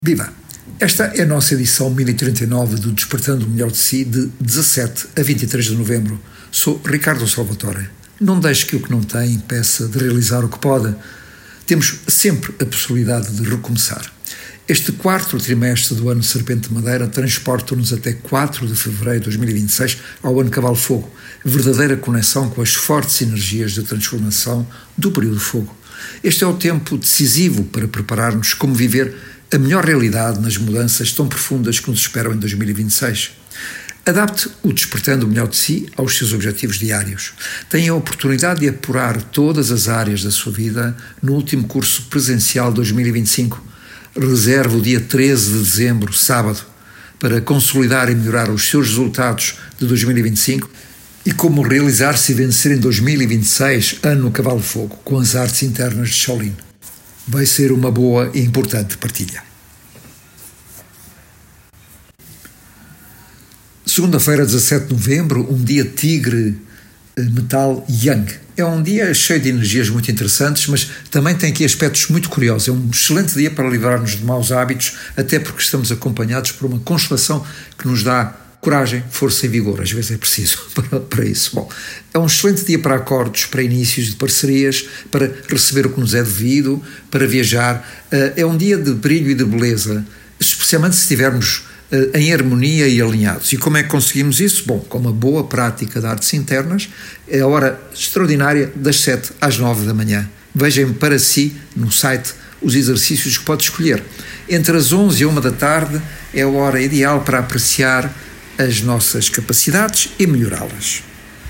Viva! Esta é a nossa edição 1039 do Despertando o Melhor de Si, de 17 a 23 de novembro. Sou Ricardo Salvatore. Não deixe que o que não tem impeça de realizar o que pode. Temos sempre a possibilidade de recomeçar. Este quarto trimestre do ano Serpente de Madeira transporta-nos até 4 de fevereiro de 2026 ao ano Cavalo Fogo, verdadeira conexão com as fortes energias de transformação do período Fogo. Este é o tempo decisivo para preparar-nos como viver a melhor realidade nas mudanças tão profundas que nos esperam em 2026. Adapte o Despertando o Melhor de Si aos seus objetivos diários. Tenha a oportunidade de apurar todas as áreas da sua vida no último curso presencial 2025. Reserve o dia 13 de dezembro, sábado, para consolidar e melhorar os seus resultados de 2025 e como realizar-se e vencer em 2026, ano Cavalo Fogo, com as artes internas de Shaolin. Vai ser uma boa e importante partilha. Segunda-feira, 17 de novembro, um dia tigre, metal yang. É um dia cheio de energias muito interessantes, mas também tem aqui aspectos muito curiosos. É um excelente dia para livrar-nos de maus hábitos, até porque estamos acompanhados por uma constelação que nos dá coragem, força e vigor. Às vezes é preciso para isso. Bom, é um excelente dia para acordos, para inícios de parcerias, para receber o que nos é devido, para viajar. É um dia de brilho e de beleza, especialmente se estivermos em harmonia e alinhados. E como é que conseguimos isso? Bom, com uma boa prática de artes internas, é a hora extraordinária das 7 às 9 da manhã. Vejam para si, no site, os exercícios que pode escolher. Entre as 11 e 1 da tarde é a hora ideal para apreciar as nossas capacidades e melhorá-las.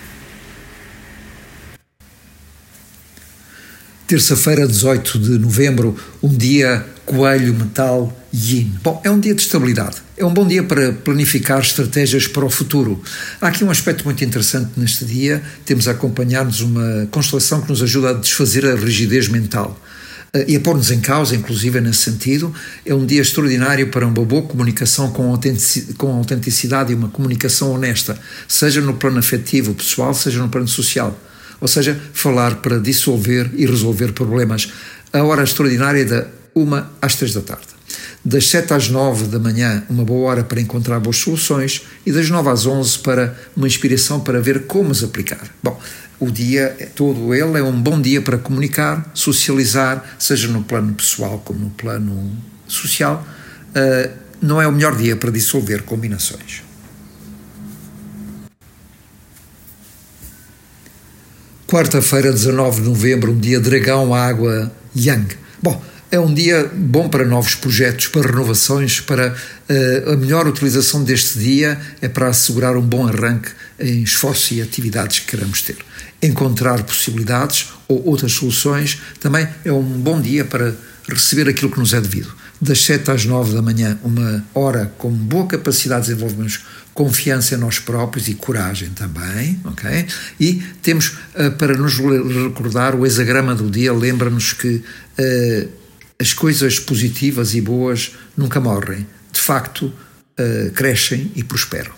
Terça-feira, 18 de novembro, um dia coelho, metal, yin. Bom, é um dia de estabilidade. É um bom dia para planificar estratégias para o futuro. Há aqui um aspecto muito interessante neste dia. Temos a acompanhar-nos uma constelação que nos ajuda a desfazer a rigidez mental e a pôr-nos em causa, inclusive nesse sentido. É um dia extraordinário para uma boa comunicação com autenticidade e uma comunicação honesta, seja no plano afetivo, pessoal, seja no plano social. Ou seja, falar para dissolver e resolver problemas. A hora extraordinária é da 1 às 3 da tarde. Das 7 às 9 da manhã, uma boa hora para encontrar boas soluções, e das 9 às 11 para uma inspiração para ver como as aplicar. Bom, o dia todo ele é um bom dia para comunicar, socializar, seja no plano pessoal como no plano social. Não é o melhor dia para dissolver combinações. Quarta-feira, 19 de novembro, um dia dragão, água, yang. Bom, é um dia bom para novos projetos, para renovações, para a melhor utilização deste dia é para assegurar um bom arranque em esforço e atividades que queremos ter. Encontrar possibilidades ou outras soluções também é um bom dia para receber aquilo que nos é devido. Das 7 às 9 da manhã, uma hora com boa capacidade de desenvolvermos confiança em nós próprios e coragem também, ok? E temos, para nos recordar, o hexagrama do dia lembra-nos que as coisas positivas e boas nunca morrem. De facto, crescem e prosperam.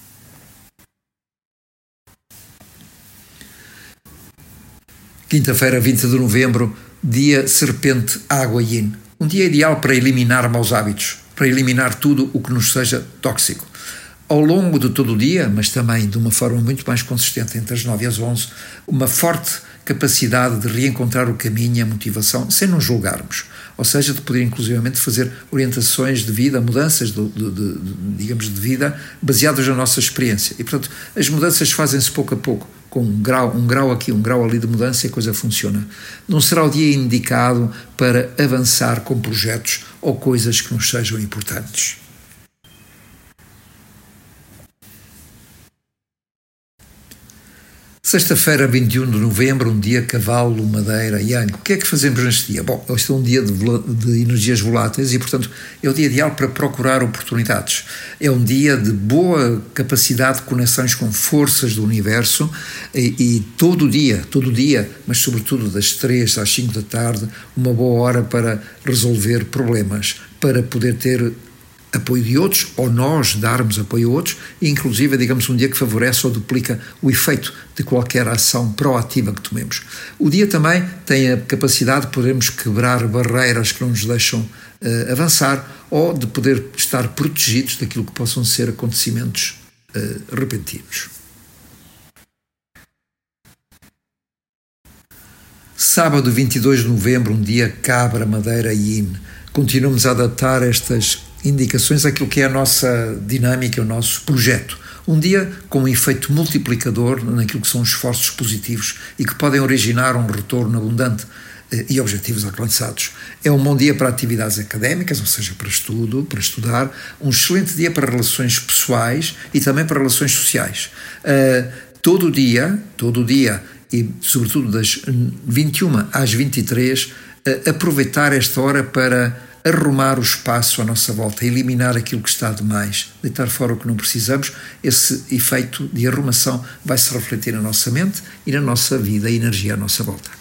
Quinta-feira, 20 de novembro, dia Serpente, água yin. Um dia ideal para eliminar maus hábitos, para eliminar tudo o que nos seja tóxico. Ao longo de todo o dia, mas também de uma forma muito mais consistente entre as 9 e as 11, uma forte capacidade de reencontrar o caminho e a motivação sem nos julgarmos. Ou seja, de poder inclusivamente fazer orientações de vida, mudanças digamos, de vida baseadas na nossa experiência. E, portanto, as mudanças fazem-se pouco a pouco, com um grau aqui, um grau ali de mudança e a coisa funciona. Não será o dia indicado para avançar com projetos ou coisas que nos sejam importantes. Sexta-feira, 21 de novembro, um dia cavalo, madeira, yang. O que é que fazemos neste dia? Bom, este é um dia de energias voláteis e, portanto, é o dia ideal para procurar oportunidades. É um dia de boa capacidade de conexões com forças do universo e todo dia, mas sobretudo das 3 às 5 da tarde, uma boa hora para resolver problemas, para poder ter apoio de outros, ou nós darmos apoio a outros, e inclusive, digamos, um dia que favorece ou duplica o efeito de qualquer ação proativa que tomemos. O dia também tem a capacidade de podermos quebrar barreiras que não nos deixam avançar, ou de poder estar protegidos daquilo que possam ser acontecimentos repentinos. Sábado 22 de novembro, um dia cabra, madeira e yin. Continuamos a adaptar estas indicações àquilo que é a nossa dinâmica, o nosso projeto. Um dia com um efeito multiplicador naquilo que são os esforços positivos e que podem originar um retorno abundante e objetivos alcançados. É um bom dia para atividades académicas, ou seja, para estudo, para estudar. Um excelente dia para relações pessoais e também para relações sociais. Todo dia, e sobretudo das 21 às 23, aproveitar esta hora para arrumar o espaço à nossa volta, eliminar aquilo que está demais, deitar fora o que não precisamos. Esse efeito de arrumação vai se refletir na nossa mente e na nossa vida e energia à nossa volta.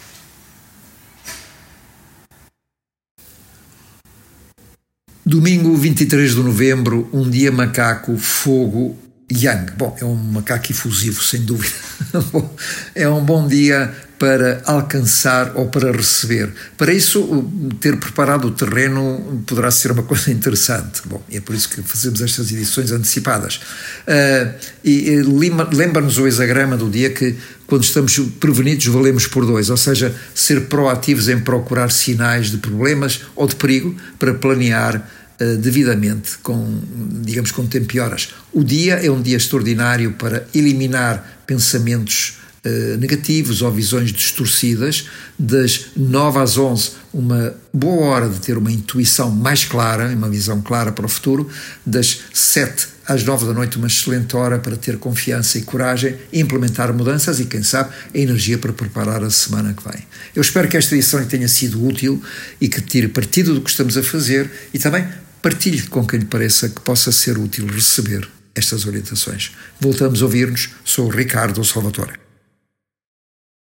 Domingo 23 de novembro, um dia macaco, fogo, yang. Bom, é um macaco efusivo, sem dúvida. Bom, é um bom dia para alcançar ou para receber. Para isso, ter preparado o terreno poderá ser uma coisa interessante. Bom, é por isso que fazemos estas edições antecipadas. Lembra-nos o hexagrama do dia que, quando estamos prevenidos, valemos por 2, ou seja, ser proativos em procurar sinais de problemas ou de perigo para planear devidamente, com tempo e horas. O dia é um dia extraordinário para eliminar pensamentos negativos ou visões distorcidas. Das 9 às 11, uma boa hora de ter uma intuição mais clara, uma visão clara para o futuro. Das 7 às 9 da noite, uma excelente hora para ter confiança e coragem, implementar mudanças e, quem sabe, a energia para preparar a semana que vem. Eu espero que esta edição tenha sido útil e que tire partido do que estamos a fazer e também partilhe com quem lhe pareça que possa ser útil receber estas orientações. Voltamos a ouvir-nos. Sou o Ricardo Salvatore.